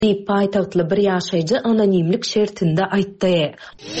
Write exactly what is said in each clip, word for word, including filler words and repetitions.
diýip paýtagtly bir ýaşaýjy anonimlik şertinde aýtdy.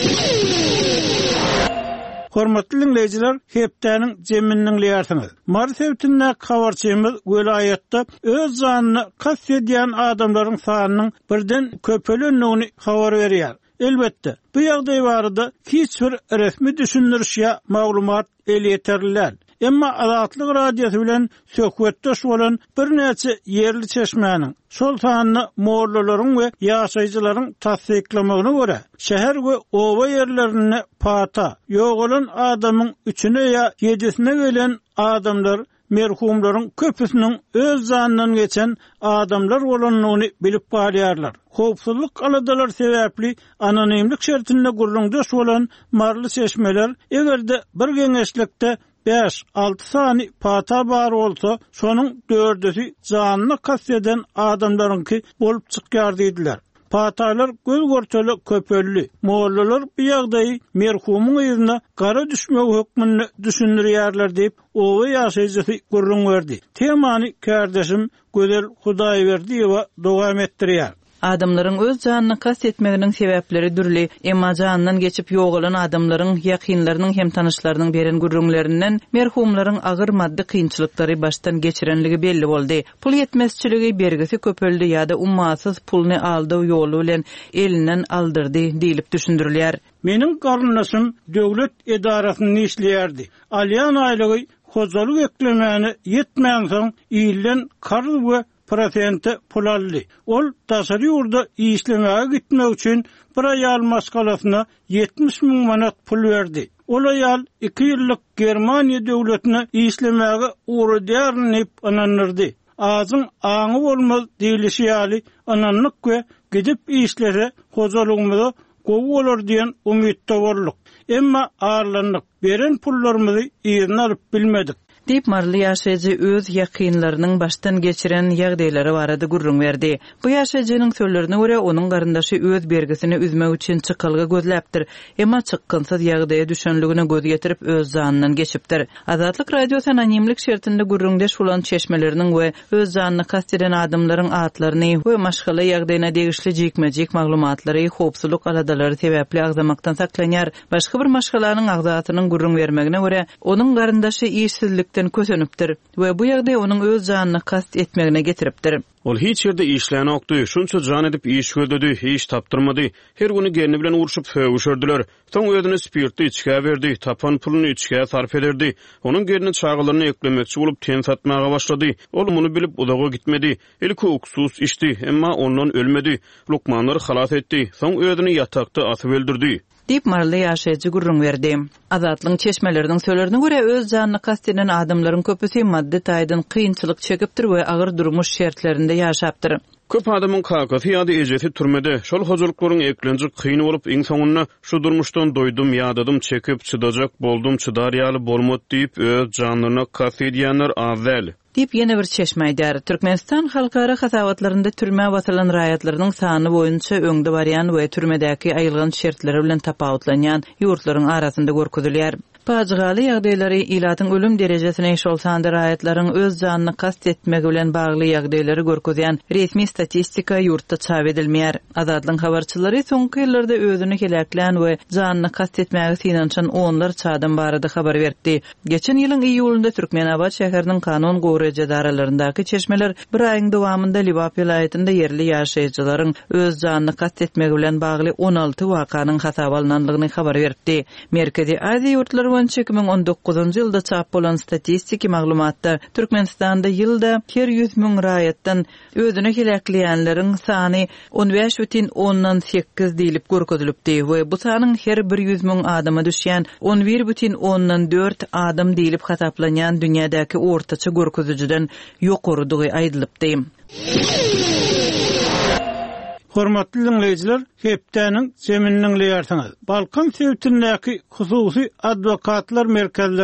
Hormatly dinleyijiler, hepdäniň jeminiň liýarsyňyz. Mart hepdinä habarçymyz welaýatda öz zanyny kasd edýän adamlaryň sanynyň birden köpelendigini habar berýär. Elbetde, bu ýagdaý barada hiç bir resmi düşündürüş ýa maglumat elýeterler. Emma Azatlyk radiosu bilen söhbetdeş bolan bir näçe yerli çeşmäniň şol sanyny mollalaryň we ýaşaýjylaryň tasdiklamagyna görä, şäher we owa ýerlerini pata ýogalan adamyň üçine ýa ýedisine gelen adamlar merhumlaryň köpüsiniň öz zanyndan geçen adamlar bolanyny bilip barýarlar. Howpsuzlyk aladalar sebäpli anonimlik şertinde gurulňdaş bolan marly çeşmeler egerde bir geňeşlikde beş altı sani pata bar olsa, şonuň dördüsi janyny kasd eden adamlaryňky bolup çykýar diýdiler. Patalar göz görçeli köpelli. Mollalar bu ýagdaýy merhumyň ýüzüne gara düşmek hökmüni düşündirýärler diýip owa ýaşaýjy gurrun berdi. Temany kardeşim Gözel Hudaýberdi we dowam etdirýär. Adamlaryň öz janyny kasd etmeginiň sebäpleri dürli, emma janyndan geçip ýogalan adamlaryň ýakynlarynyň hem tanyşlarynyň beren gurrunlarinden merhumlaryň agyr maddi kynçylyklary baştan geçirenligi belli boldy. Pul yetmezçiligi bergisi köpeldi ýa-da ummasyz pulny aldy ýolu bilen elinden aldyrdy diýilip düşündirilýär. Meniň garyndaşym döwlet edarasyny işleýärdi. Alýan aýlygy hojalyk eklemäni ýetmän soň ýyldan karly we prosente pul aldy. Ol daşary ýurda işlemäge gitmek üçin bir aýal maskalasyna yetmiş miň manat pul berdi. Ol aýal iki ýyllyk Germaniýa döwletine işlemäge uğradýarnyp ananyrdy. Azyň aňy bolmaz diýilişi ýaly ananlyk we gidip işlere hojalygymyza gowy bolar diýen umytda bolduk. Emma ağırlandyk. Beren pullarymyzy ýerine alyp bilmedik. Diýip marly ýaşaýjy öz ýakynlarynyň baştan geçiren ýagdaýlary barada gurrun berdi. Bu ýaşaýjynyň sözlerine görä onuň garyndaşy öz bergisini üzmek üçin çykylgy gözläpdir. Emma çykynsyz ýagdaýa düşenligine göz getirip öz zanyndan geçipdir. Azatlyk radiosu anonimlik şertinde gurrundaş bolan çeşmeleriniň we öz zanyny kasd eden adamlaryň atlaryny we maşgala ýagdaýyna degişli jikmejik maglumatlary howpsuzlyk aladalary sebäpli agzamakdan saklanýar. Başga bir maşgalanyň agzatynyň gurrun bermegine görä onuň garyndaşy işsizlik kösenipdir we bu ýagdaý onuň öz janyny kasd etmegine getiripdir. Ol hiç ýerde işläni okdy, şunça jan edip iş gördüdi, hiç tapdyrmady. Her güni gelni bilen urşup höwüşerdiler. Soň ödüni spirtli içkä berdi, tapan puluny içkä sarf ederdi. Onuň gelini çağalaryny eklemekçi bolup ten satmaga başlady. Ol muny bilip udaga gitmedi. Ilki uksus içdi, emma ondan ölmedi. Lukmanlar halat etdi. Soň ödüni ýatakda asyp öldürdi. Diýip marly ýaşaýjy gurrun berdi. Azatlyň çeşmeleriniň söýlerine görä öz janyny kasd eden adamlaryň köpüsi maddi taýdan kynçylyk çekipdir we agyr durmuş şertlerinde ýaşapdyr. Köp adamyň kakasy ýa-da ejeti türmede şol hojalyklaryň eklenji kyn bolup iň soňunda şu durmuşdan doýdum ýa-dadym çekip çydajak boldum çydar ýaly bolmot diýip öz janyny kasd edýänler awvel. Diýip ýene bir çeşmeýdär. Türkmenistan halkara hasawatlarynda türme batylan raýatlarynyň sany boýunça öňde barýan we türmedäki aýylgan şertleri bilen tapawutlanýan ýurtlaryň arasynda görkezilýär. Pajygaly ýagdaýlary ilatyň ölüm derejesine şol sanda raýatlaryň öz janyny kasd etmegi bilen bagly ýagdaýlary görkezýän resmi statistika ýurtda çap edilmeýär. Azatlyň habarçylary soňky ýyllarda özüni keleklen we janyny kasd etmäge synançan onlar çadan barada habar berdi. Geçen ýylyň iýulynda Türkmenabad şäheriniň kanun goýrejy daralaryndaky çeşmeler bir aýyň dowamında Libap vilayetinde yerli ýaşaýjylaryň öz janyny kasd etmegi bilen bagly on alty wakanyň hasaba alynanlygyny habar berdi. Merkezi Aziýa ýurtlary iki bin on dokuzunçy ýylda çap bolan statistiki maglumatda Türkmenistanda ýylda her ýüz miň raýatdan özüne kelekleýänleriň sany on beş бүтүн ondan sekiz diýilip görkezilipdi we bu sanyň her bir ýüz miň adama düşýän on bir бүтүn ondan dört adam diýilip hasaplanýan dünýädäki ortaça görkezijiden ýokarydygy aýdylypdy. Hormatly dinleyijiler, hepdäniň jeminiň liýarsyňyz. Balkan sewtindäki hususy adwokatlar merkezlerine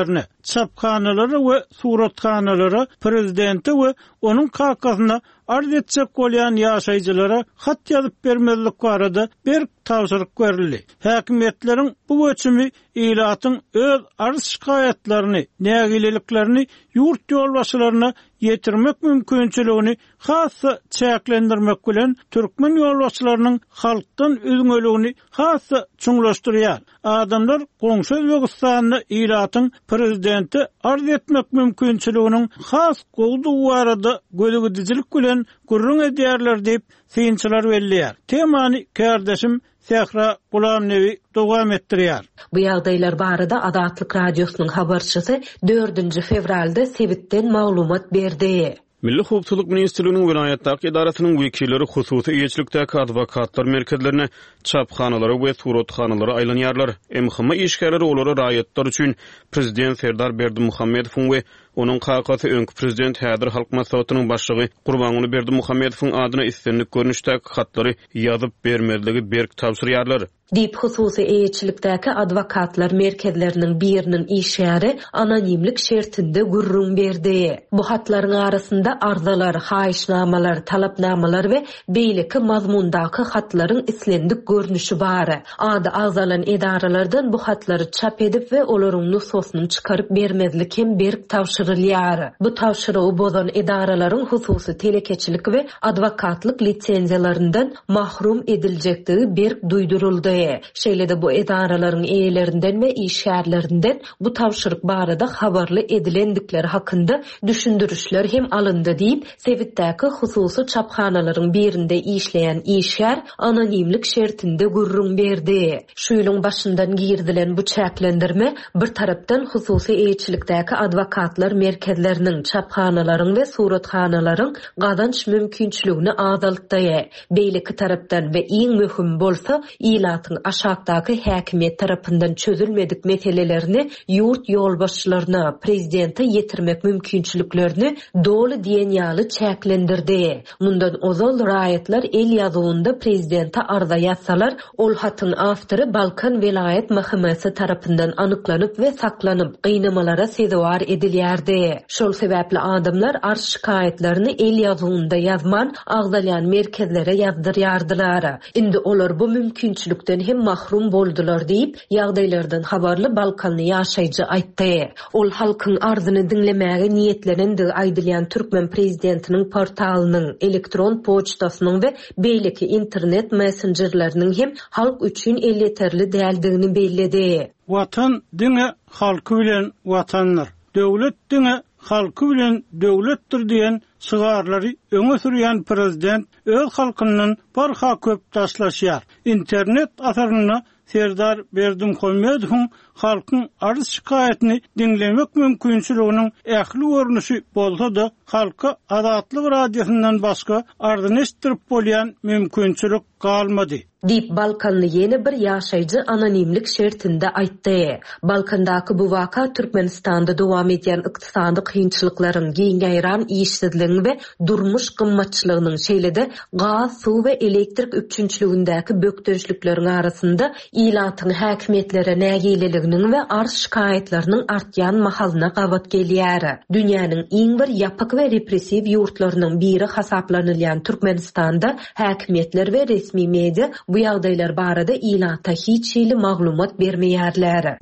çapkanaları we suratkanalary prezidenti we onun kakasyna arz etsek bolýan ýaşaýjylara hat ýazyp bermezlik barada bir tawsyryk berildi. Häkimetleriň bu göçümi ilatyň öz arz şikaýetlerini, nägileliklerini ýurt ýolbaşçylaryna ýetirmek mümkinçiligini hassa çäklendirmek bilen türkmen ýolbaşçylarynyň halkdan üzüňeligini hassa çuňlaşdyrýar. Adamlar goňşy Özbegistanyny ilatyň prezidenti arz etmek mümkinçiliginiň has gowdu barada gözügidijilik bilen gurrun edýärler diýip synçylar belliýär. Temany kardeşim Sehra Gulamnevi dowam etdirýär. Bu ýagdaýlar barada Adatlyk radiosynyň habarçysy dördünji fevralda Sebitden maglumat berdi. Milli Hukukçylyk Ministrliginiň vilayatdaky idarasynyň wekilleri hususy eýçilikdäki adwokatlar merkezlerine çaphanalary we surathanalary aýlanýarlar. M H M işgärleri olary raýatlar üçin prezident Serdar Berdimuhammedow we onun kakasy öňkü prezident Hädir Halk Maslahatynyň başlygy Gurbanuly Berdimuhammedowyň adyna istenlik görnüşdäki hatlary ýazyp bermezligi berk tapşyrýarlar. Dip hususy eýçilikdäki adwokatlar merkezleriniň birinin işgäri anonimlik şertinde gurrun berdi. Bu hatlaryň arasynda arzalar, haýyşnamalar, talapnamalar we beýleki mazmundaky hatlaryň islendik görnüşi bar. Ady azalan edaralardan bu hatlary çap edip we olaryň nususyny çykaryp bermezlik hem berk tawşyrylýar. Bu tawşyrygy bozan edaralaryň hususy telekeçilik we adwokatlyk lisenziýalaryndan mahrum ediljekdigi berk duýduruldy. Şeýlede bu edaralaryň eýelerinden we işgärlerinden bu tawşyryk barada habarly edilendikleri hakynda düşündürüşler hem alındy diýip Sebitdäki hususy çaphanalaryň birinde işleýän işgär anonimlik şertinde gurrun berdi. Şu ýylyň başyndan girdilen bu çäklendirme bir tarapdan hususy eýçilikdäki adwokatlar merkezleriniň çaphanalaryň we surathanalaryň gazanç mümkinçiligini azaltdy. Beýleki tarapdan we iň möhüm bolsa ilatyň aşagdaky häkimet tarapyndan çözülmedik meselelerini ýurt ýolbaşçylaryna, prezidente ýetirmek mümkinçiliklerini dolu diýen ýaly çäklendirdi. Mundan ozal raýatlar el ýazywynda prezidente arza ýatsalar, ol hatyň awtory Balkan Welayet Mahkemesi tarapyndan anyklanyp we saklanyp gynamalara sezewar edilýärdi. Şol sebäpli adamlar arz şikaýetlerini el ýazywynda ýazman agzalyan merkezlere ýazdyrýardylar. Indi olar bu mümkinçilikden hem mahrum boldular diýip ýagdaýlardan habarly Balkanly ýaşaýjy aýtdy. Ol halkyň arzyny dinlemäge niýetlenende aýdylýan Türkmen prezidentiniň portalynyň, elektron poçtasynyň we beýleki internet messengerleriniň hem halk üçin elýeterli däldigini bellädi. Watan diňe halky bilen watanlar, döwlet diňe halky bilen döwletdir diýen şygarlary öňe sürýän prezident öz halkynyň barha köp taşlaşýar. İnternet asaryna Serdar Berdimuhammedowyň halkyň arz şikaýetini dinlemek mümkinçiliginiň ähli görnüşi bolsa-da halka Adatlyk radiosundan başga arzyny estirip bolýan mümkinçilik galmady. Dip Balkanlı yeni bir ýaşaýjy anonimlik şertinde aýtdy. Balkandaky bu waka Türkmenistanda dowam edýän ykdysady kynçylyklaryň, giňeýran işsizligiň we durmuş gymmatçylygynyň şeýlede gaz, suw we elektrik üçinçiligindäki bökdürüşlikleriň arasynda ilatyň häkimetlere nägileliginiň we arz şikaýetleriniň artýan mahalyna gabat gelýär. Dünýäniň iň bir ýapyk we repressiw ýurtlarynyň biri hasaplanylýan Türkmenistanda häkimetler we resmi media bu ýagdaýlar barada ilata hiç şeýle maglumat bermeýärler.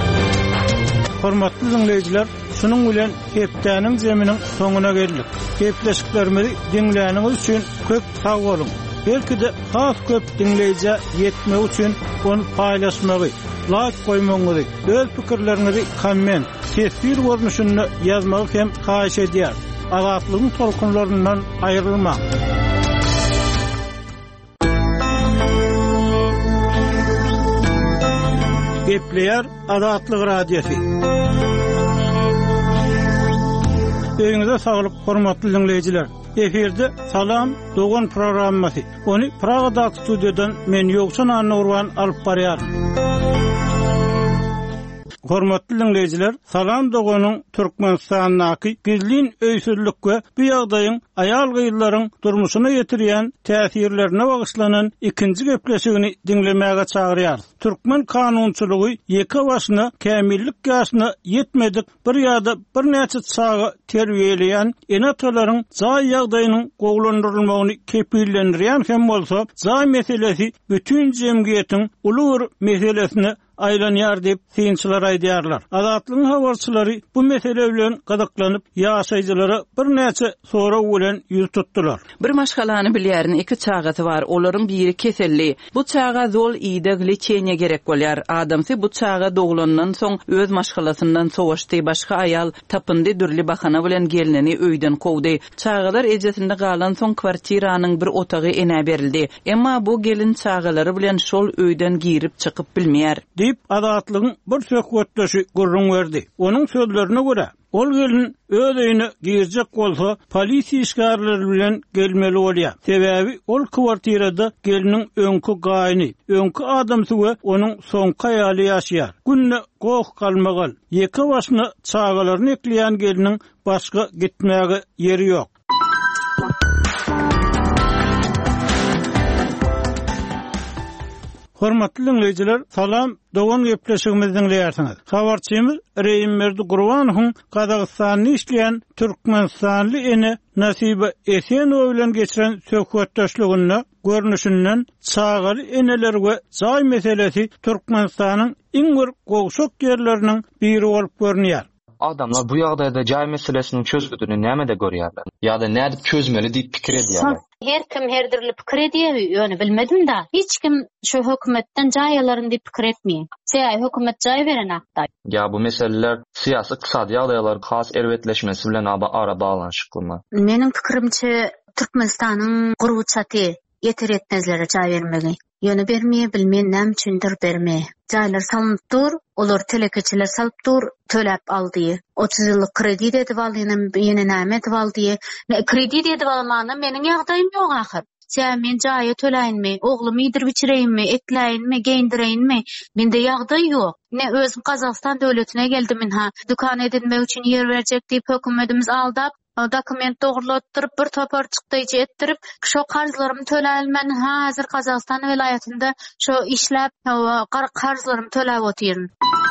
Hormatly dinleýijiler, şunuň bilen hepdäniň zeminiň soňuna geldik. Hepleşiklerimizi dinläniňiz üçin köp sag bolun. Belki de has köp dinleýije ýetmek üçin onu paýlaşmagy, like goýmaňyzy, öz pikirleriňizi komment, tesir görnüşinde ýazmagy hem haýyş edýär. Agatlygyň tolkunlaryndan aýrylmak. Gepleýär Adatlyk radiosu. Öňüňize saglyk, hormatly dinleýijiler. Eferde Salam Dogan programmasy. Onu Pragada studiodan men Ýoksan Anurwan alyp barýar. Hormatly dinleyijiler, Salam Dogonyň Türkmenistanyňky gizlin öýsüzlik we bu ýagdaýyň aýal gyýlaryň durmuşyna ýetirýän täsirlerine bagyşlanan ikinji gepleşigini dinlemäge çagyrýar. Türkmen kanunçylygy ýeke başyna kämillik ýaşyna ýetmedik bir ýa-da bir näçe çağa terbiýeleýän enatalaryň jaý ýagdaýynyň gowlandyrylmagyny kepillendirýän hem bolsa, jaý meselesi bütün jemgyýetiň uly bir meselesine aýlanýar diýip synçylar aýdýarlar. Adatlyň habarçylary bu mesele bilen gadaklanyp ýaşaýjylara bir näçe sora bilen ýüz tutdular. Bir maşgalany bilýärin iki çagaty bar. Olaryň biri keselli. Bu çaga zol ýygy liçenýe gerek bolýar. Adamsy bu çaga doglandan soň öz maşgalasyndan sowaşdy, başga aýal tapyndy dürli bahana bilen gelinini öýden kowdy. Çagalar ejesinde galan soň kwartiranyň bir otagy ene berildi. Emma bu gelin çagalary bilen şol öýden girip çykyp bilmeýär. Adatlygyň bir söhbetdeşi gurrun berdi. Onuň sözlerine görä, ol gelin öz öýüne girjek bolsa, polisiýa işgärleri bilen gelmeli bolýar. Sebäbi ol kwartirada geliniň öňkü gaýny, öňkü adamsy we onuň soňky aýaly ýaşaýar. Günne goh kalmagal, ýeke başyna çagalaryny ekleýän geliniň başga gitmäge ýeri ýok. Hormatly dinleyijiler, salam, dogan gepleşigimizden dinleýärsiňiz. Habarçymyz Reýim Merdi Gurbanowyň Kazakstanyny işleýän Türkmenistanly ene Nasibe Esenow bilen geçiren söhbetdeşliginde görnüşinden çağaly eneler we jaý meselesi Türkmenistanyň iň bir gowşak ýerleriniň biri bolup görnýär. Adamlar bu ýagdaýda jaý meselesini çözgüdüni näme-de görýärler? Ýa-da näde çözmeli diýip pikir edýärler. Her kim herdirli pikir edýär, ýöne bilmedim da. Hiç kim şu hökümetden jaýalaryny diýip pikir etmeýär. Jaý hökümet jaý beren akda. Ya bu meseleler siyasi iqtisadi ýagdaýlar has erwetleşmesi bilen ara bağlanşyklymy. Meniň pikirimçe Türkmenistanyň gurguçaty ýeter etmezlere jaý bermeli. Ýöne bermeýär, bilmeýän näme üçindir bermeýär. Jaýlar salynıp dur, olar telekeçiler salyp dur, töläp aldy. otuz ýyllyk kredit edip aldyny, ýene näme edip aldy. Kredit edip almany meniň ýagdaýym ýok ahir. Sen men jaýa töläýinmi, oglumy ýydyryp içireyinmi, ekläýinmi, geýindireyinmi? Mende ýagdaý ýok. Ne özüm Kazakystan döwletine geldim ha. Dukan edinmek üçin ýer berjek diýip hökümetimiz aldap, dokument dogrulatdyryp bir topar çykdyjy etdirip, şo karjlarymy töläýilmän hazır Kazakystan vilayetinde şo işläp, karjlarymy töläp otyryn.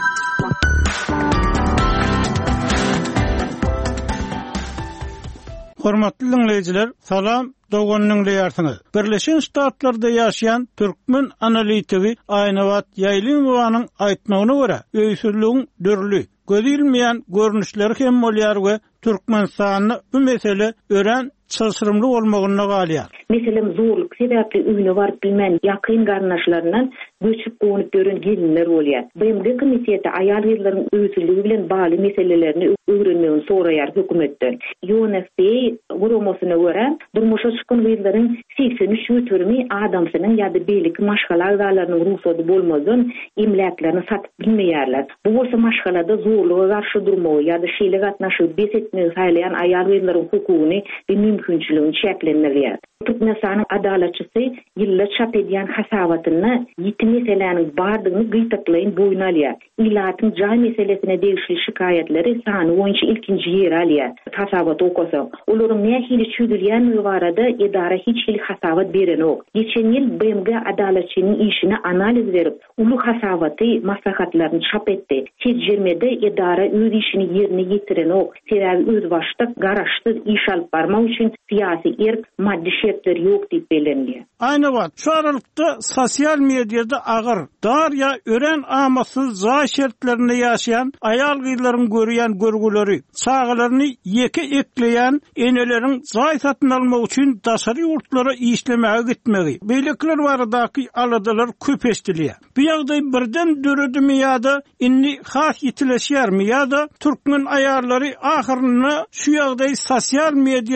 Hormatly dinleyijiler, salam, doganyň diýärsiňiz. Birleşen Ştatlarda ýaşaýan türkmen analitigi Aýnawat Ýaýlymowanyň aýtmagyna görä, öýsüzligiň dürli, gözilmeýän görnüşleri hem bolýar we Türkmenistanyny bu mesele ören çılsırımlı olmagyna galýar. Meselem zorluk sebäpli üýüne baryp bilmän ýakyn garnaşlarynyň göçüp gowunyp gören gelinler bolýar. B M G komiteti aýal gyzlaryň öýsüzligi bilen bagly meselelerini öwrenmegini soraýar hökümetden. U N F P A gurumasyna görä, durmuşa çykan gyzlaryň seksen üç ýötürmi adamsynyň ýa-da beýlik maşgala agzalarynyň ruhsady bolmadan imlaklaryny satyp bilmeýärler. Bu bolsa maşgalada zorluga garşy durmagy ýa-da şeýle gatnaşyp besetmegi saýlayan aýal gyzlaryň hukugyny we mümkinçiligini çäklendirýär. Türkmenistanyň adalatçysy ýyllar çap edýän hasabatyny ýitim meselelerini bardygyny gytaklaýyn boýuna alýar. Ilatyň jaý meselesine degişli şikayetleri sany boýunça ilkinji ýer alýar. Hasabat okasa, olaryň nähili çüdülýän barada edara hiç hili hasabat beren ok. Geçen ýyl B M G adalatçynyň işine analiz berip, ulu hasabaty maslahatlaryny çap etdi. Tejribede edara öz işini ýerine ýetiren ok. Sebäbi öz başda garaşdy iş alyp barmak üçin siyasi erk, maddi şertler ýok diýip bilinýär. Aýna wagt şu aralykda sosial mediada agyr, darya ören amasyz jaý şertlerinde ýaşaýan aýal gyzlaryň görýän görgüleri, çağalaryny ýeke ekleýän eneleriň jaý satyn almak üçin daşary ýurtlara işlemäge gitmegi. Beýlekler baradaky aladalar köp eşdilýär. Bu ýagdaý birden döredimi ýa-da inni has ýitileşýärmi ýa-da türkmen aýallary ahyryna şu ýagdaý sosial mediada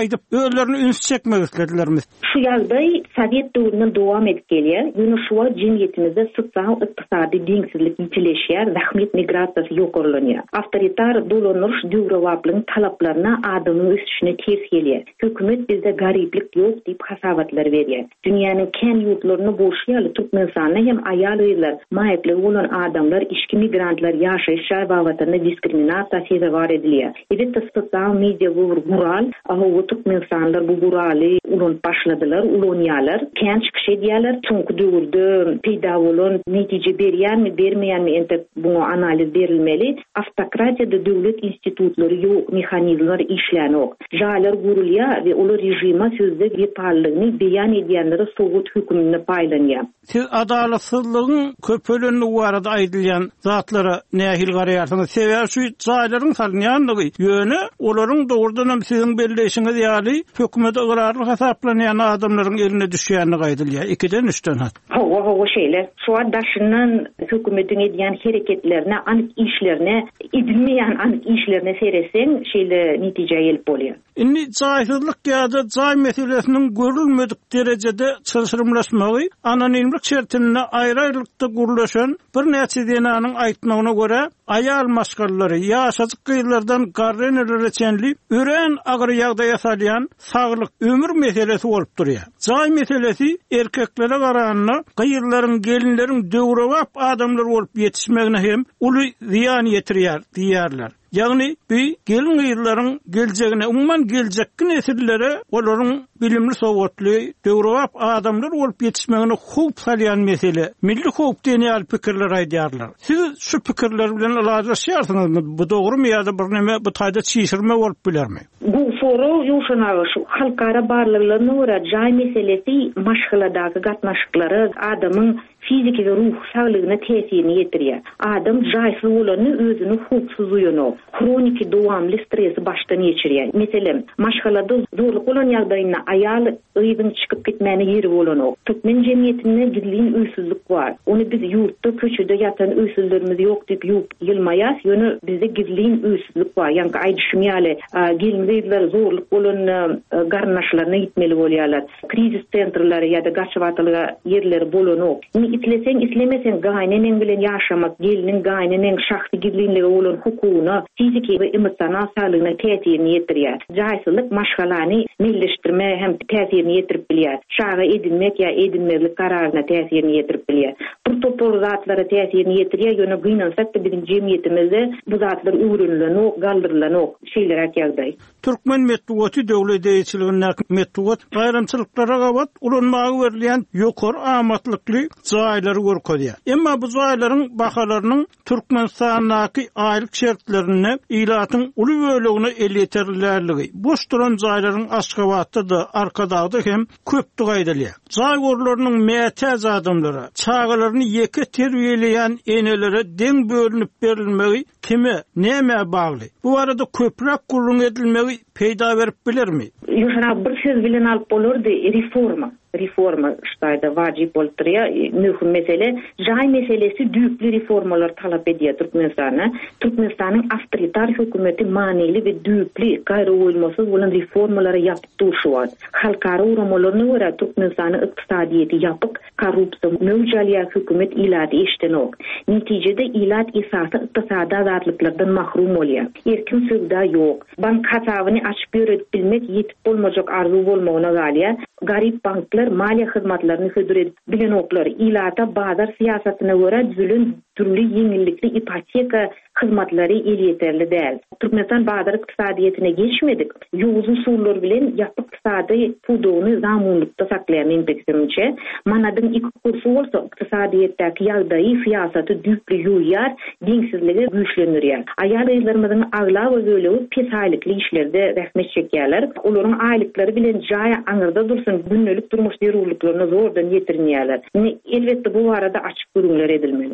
aýdyp özlerini üns çekmek istedilermi? Şu ýagdaý Sowet döwründen dowam edip gelýär. Ýöne şuwa jemgyýetimizde sosial ykdysady deňsizlik ýitileşýär, rahmet migrasiýasy ýokarlanýar. Awtoritar dolanýyş döwrewaplygyň talaplaryna adamyň üstüne ters gelýär. Hökümet bizde gariplik ýok diýip hasabatlar berýär. Dünýäniň kän ýurtlaryny boşýaly Türkmenistanyna hem aýal ýylar, maýyply bolan adamlar, işki migrantlar ýaşaýyş şaýbawatyny diskriminasiýa sebäp edilýär. Edip sosial media bu gural, aho Türkmenistanlar bu guraly ulan başladylar, ulanýarlar, kän çykyş edýärler, çünki döwürde peýda bolan netije berýärmi, bermeýärmi ente bunu analiz berilmeli. Автократияда döwlet institutlary ýok, mexanizmler işlänok. Jalar gurulýar we olar rejima sözde geparlygyny beýan edýänlere Sowet hökümine paýlanýar. Siz adalatsızlygyň köpölünni barada aýdylýan zatlara nähil garaýarsyňyz? Sebäbi şu jaýlaryň salynýanlygy ýöne olaryň dogrudan siziň belleşiňiz ýaly hökümete ıgrarlyk hasaplanýan adamlaryň eline düşýänligi aýdylýar. ikiden üçden hat. Hawa hawa şeýle. Şu daşyndan hökümetiň edýän hereketlerine, anyk işlerine, edilmeýän anyk işlerine sereseň şeýle netije gelip bolýar. Inni jaýsızlyk ýa-da jaý meselesiniň görülmedik derejede çylşyrmlaşmagy anonimlik şertinde aýry-aýrylykda gurlaşan bir näçe denanyň aýtmagyna görä aýal maşgallary ýaşadyk gyýlardan garrenelere çenli ören agyr ýagdaýa salýan saglyk ömür meselesi bolup durýar. Jaý meselesi erkeklere garanyna gyýlaryň gelinleriň döwrewap adamlar bolup ýetişmegine hem uly ziýan ýetirýär diýerler. Ýagny bir gelin gyýlaryň geljegine, umman geljekki nesillere olaryň bilimli sowgatly döwrewap adamlar bolup ýetişmegine hup salýan mesele. Milli hup diýen pikirler aýdýarlar. Siz şu pikirler bilen alajaşýarsyňyzmy? Bu dogrymy ýa-da bir näme bu taýda çiğişirme bolup bilermi? Bu soru ýuşanagy şu halkara barlyklaryna görä jaý meselesi maşgaladaky gatnaşyklary adamyň fiziki we ruh saglygyna täsirini ýetirýär. Adam jaýsy bolany özüni hupsuz uýanok, kroniki dowamly stresi başdan geçirýär. Meselem, maşgalada zorluk bolan ýagdaýynda aýal öýüň çykyp gitmäni ýeri bolanok. Türkmen jemgyýetinde gizlin öýsüzlik bar. Onu biz ýurtda, köçede ýatan öýsüzlerimiz ýok diýip ýup ýylmaýas, ýöne bizde gizlin öýsüzlik bar. Ýa-ni aýdyşmýaly, gelinler zorluk bolan garnaşlaryna gitmeli bolýarlar. Krizis sentrlary ýa-da gaçywatylyga ýerleri bolanok. İtleseň, islemeseň gaýnanyň bilen ýaşamak, geliniň gaýnanyň şahsy gizlinligi bolan hukugyna, fiziki we emosional saglygyna täsirini ýetirýär. Jaýsızlyk maşgalany millileşdirme hem täsirini ýetirip bilýär. Şaga edilmek ýa edilmeglik kararyna täsirini ýetirip bilýär. Bu topol zatlara täsirini ýetirýär, ýöne gynansak da bizim jemgyýetimizde bu zatlar öwrenilenok, galdyrlanok şeýler ýagdaý. Türkmen metdugaty döwlet eýçiligine metdugat gaýramçylyklara gawat ulanmagy berilýän ýokary amatlykly jaýlary görkezýär. Emma bu jaýlaryň bahalarynyň Türkmenistanyňky aýlyk şertlerini ilatyň uly bölegine el ýeterilärligi, boş duran jaýlaryň Aşgabatda da arkadagda hem köpdi gaýdylýar. Jaý gorlarynyň mätäz adamlara, çağalaryny ýeke terbiýeleýän enelere deň bölünip berilmegi kime, näme bagly? Bu arada köprek gurrun edilmegi peýda berip bilermi? Ýuşana bir söz bilen alyp bolardy, reforma. Reforma ştaýda wajyp bolýar. Mühim mesele, jaý meselesi düýpli reformalar talap edýär Türkmenistana. Türkmenistanyň awtoritar hökümeti maneli we düýpli, gaýry bolmasyz bolan reformalary ýatyp durýar. Halkara uramalaryna görä Türkmenistanyň ykdysadyýety ýapyk, korrupsiýa möwjalýa hökümet ilady eşdenok. Netijede ilat esasy ykdysady azatlyklарdan mahrum bolýar. Erkin söwda ýok. Bank hasabyny açyp berip bilmek ýetip bolmajak arzu bolmagyna galýar. Garip banklar maliýa hyzmatlaryny hödür edip bilenoklar ilata bazar siýasatyna görä düzülen türli ýeňillikli ipoteka hyzmatlary ýeterli däl. Türkmenistan bazar ykdysadyýetine geçmedik. Ýuwuz usullar bilen ýapyk ykdysady pudugyny zamanlykda saklaýan inspeksiýonçe, manadyň iki kursu bolsa ykdysadyýetdäki ýagdaýy siýasaty düýpli ýuýar, deňsizligi güýçlendirýär. Aýal ýerlerimiziň agla we bölegi pesaýlykly işlerde rahmet çekýärler. Olaryň aýlyklary bilen jaý aňyrda dursun, günnelik durmuş derwurlyklaryna zordan ýetirnýärler. Elbetde bu arada açyk görüňler edilmeli. Jaý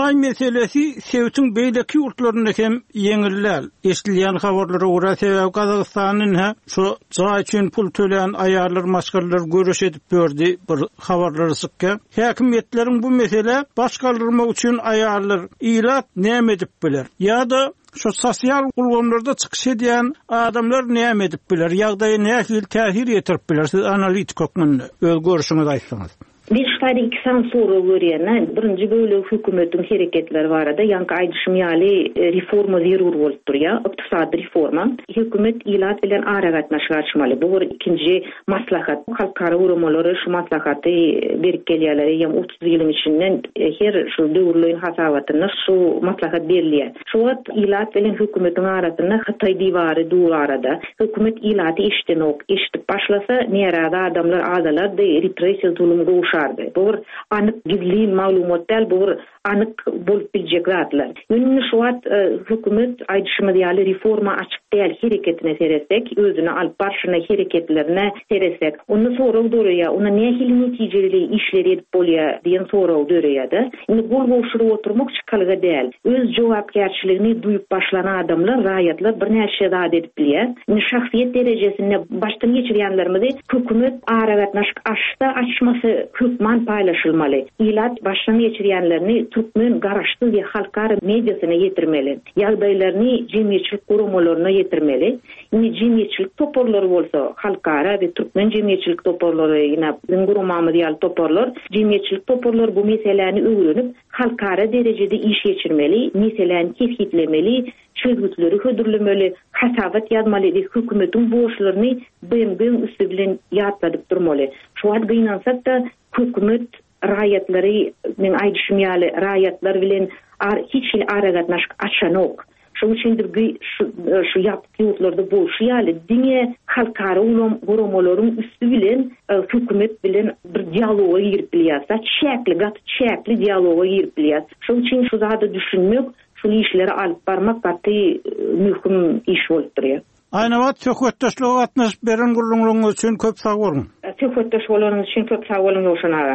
Zay meselesi Sewtün beýleki ýurtlaryna hem ýeňilläl. Eşdilýän habarlara görä sebäp Kazakstanyň ha şu zay üçin pul töleýän aýarlar, maşgallar görüş edip berdi bir habarlary sykka. Häkimetleriň bu mesele baş galdyrmak üçin aýarlar ilat näme edip biler? Ýa-da şu sosial gulgamlarda çykyş edýän adamlar näme edip biler? Ýagdaýy nähil täsir ýetirip biler? Siz analitik okmany öz görüşiňizi aýtsaňyz. Bir şaýda iki san soru görýän, birinji bölegi hökümetiň hereketleri barada ýanky aýdyşym ýaly reforma zerur bolup durýar, ykdysady reforma. Hökümet ilat bilen ara gatnaşyk açmaly. Bu bir ikinji maslahat. Halkara urumalary şu maslahaty berip gelýärler. Ýa otuz ýylyň içinden her şu döwürlüğün hasabatyna şu maslahat berilýär. Şu wagt ilat bilen hökümetiň arasynda Hatay diwary dur arada. Hökümet ilaty işden ok, işdip başlasa nerede adamlar adalar da repressiýa zulüm Bu bir anyk gizli maglumatlar, bu bir anyk bolup biljek zatlar. Ýöne şu wagt hökümet aýdyşymy ýaly reforma açyk däl hereketine seresek, özüne alyp barşyna hereketlerine seresek, onu soraw dörýär, ona nähili netijeli işler edip bolýar diýen soraw dörýär-de. Indi gol boşuryp oturmak çykalga däl. Öz jogapkärçiligini duýup başlanan adamlar, raýatlar bir näçe zat edip bilýär. Indi şahsiýet derejesinde başdan geçirýänlerimizi hökümet ara gatnaşyk açsa açmasy hükman paylaşılmalı. İlat baştan geçirýänlerini türkmen garaşdy we halkara mediasyna ýetirmeli. Ýagdaýlaryny jemgyýetçilik guramalaryna ýetirmeli. Indi jemgyýetçilik toporlary bolsa, halkara we türkmen jemgyýetçilik toporlary, ýa gurumamy diýal toporlar, jemgyýetçilik toporlary bu meseleni öwrenip, halkara derejede iş geçirmeli, meseleni tespitlemeli, çözgütleri hödürlemeli, hasabat ýazmaly, hökümetiň boşlaryny beýim-beýim üstü bilen ýatladyp durmaly. Şu wagt gynansak da hökümet raýatlary, men aýdyşym ýaly raýatlar bilen ar hiç il ara gatnaşyk açanok. Şu üçindir şu şu ýapky ýurtlarda bolşy ýaly diňe halkara ulum guramalaryň üstü bilen hökümet bilen bir dialoga girip bilýärse, çäkli gat çäkli dialoga girip bilýär. Şu üçin şu zady düşünmek, şu işleri alyp barmak gaty möhüm iş bolup durýar. Ayna wagt söhbetdeşlige gatnaşyp beren gurulmagyňyz üçin köp sag bolun. Söhbetdeş bolaryňyz üçin köp sag bolun ýoşanaga.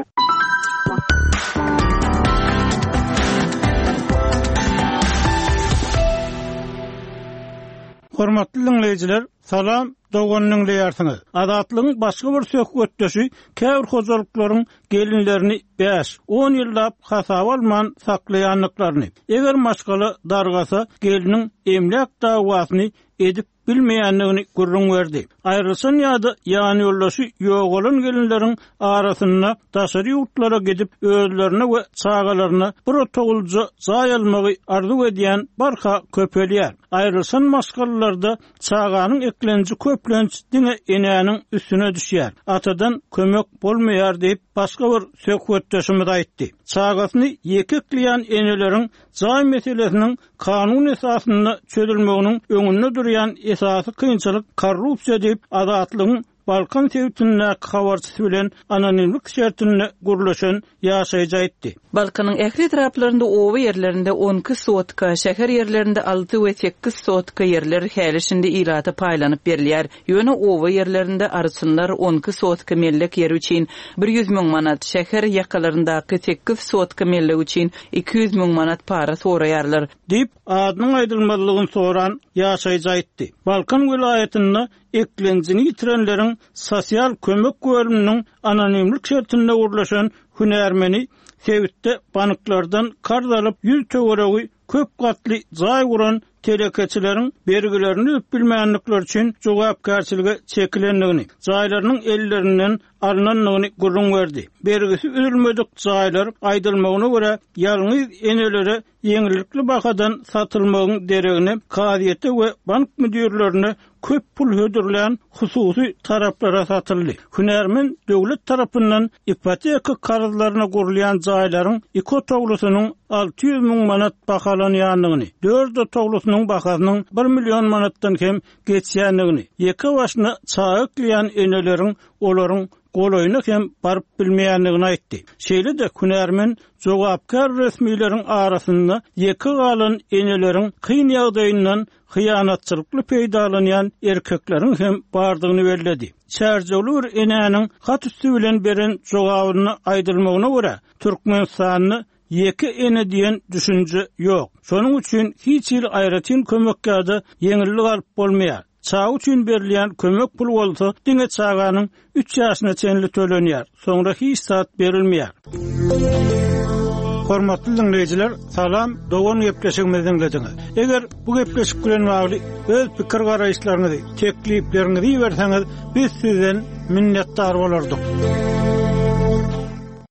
Hormatly dinleyijiler, salam, doganyň diýärsiňiz. Adatlygyň başga bir söhbetdeşi käbir hojalyklaryň gelinlerini beş on ýyllap hasap alman saklaýanlyklaryny, eger maşgaly dargasa geliniň emlek dawasyny edip bilmeýänligini gurrun berdi. Aýrylsyn ýa-da ýany ýoldaşy ýok bolan gelinleriň arasynda daşary ýurtlara gidip özlerine we çağalaryna bir togulja jaý almagy arzu edýän barha köpelýär. Aýrylsyn maşgallarda çağanyň eklenji köplenç diňe enäniň üstüne düşýär. Atadan kömek bolmaýar diýip başga bir söhbetdeşimiz aýtdy. Çağasyny ýekekleýän eneleriň jaý meselesiniň kanun esasynda çözülmeginiň öňünde durýan esasy kynçylyk korrupsiýa diýip adatlygyň Balkan Sewtünde habarçysy bilen anonimlik şertinde gurulşan ýaşaýjy aýtdy. Balkanyň ähli taraplarynda owa ýerlerinde on iki sotka, şäher ýerlerinde alty we sekiz sotka ýerler häliçinde ilata paýlanyp berilýär. Ýöne owa ýerlerinde arçynlar on iki sotka mellek ýer üçin bir ýüz miň manat, şäher ýakalaryndaky sekiz sotka mellek üçin iki ýüz miň manat para soraýarlar diýip adynyň aýdylmalygyny soran ýaşaýjy aýtdy. Balkan vilayetinde eklenjini ýitirenleriň sosial kömek bölüminiň anonimlik şertinde gurulşan hünärmeni Sewitde banklardan karz alyp ýüz töweregi köp gatly jaý guran telekeçileriň bergilerini öp bilmeýänlikler üçin jogapkärçiligi çekilenligini, jaýlarynyň ellerinden alynanlygyny gurrun berdi. Bergisi üzülmedik jaýlar aýdylmagyna görä ýalňyz enelere ýeňillikli bakadan satylmagyň deregini kadiýete we bank müdürlerine köp pul hödürlän hususy taraplara satyldy. Hünärmen döwlet tarapyndan ipoteka karzlaryna gurulýan jaýlaryň iki toglusynyň alty ýüz miň manat bahalanýanlygyny, dört toglusynyň bahasynyň bir million manatdan hem geçýänligini, ýeke başyna çağıklayan eneleriň olaryň goloyna hem barıp bilmeýänligini aýtdy. Şeýle de hünärmen jogapkar resmiýetiň arasynda ýeke galan eneleriň kyn ýagdaýyndan hyýanatçylykly peýdalanýan erkekleriň hem bardygyny bellädi. Çärjewli enäniň hat üstü bilen beren jogabyny aýdylmagyna görä Türkmenistanyny ýeki ene diýen düşünje ýok. Şonuň üçin hiç ýyl aýratyn kömekkade ýeňillik alyp bolmaýar. Çağ üçin berilýän kömek pul bolsa, diňe çağanyň üç ýaşyna çenli tölenýär. Soňra hiç saat berilmeýär. Hormatly dinleyijiler, salam, dogan gepleşigimizden dinlediňiz. Eger bu gepleşik bilen bagly öz pikir garaýşlaryňyzy, tekliplerinizi berseňiz, biz sizden minnetdar bolardyk.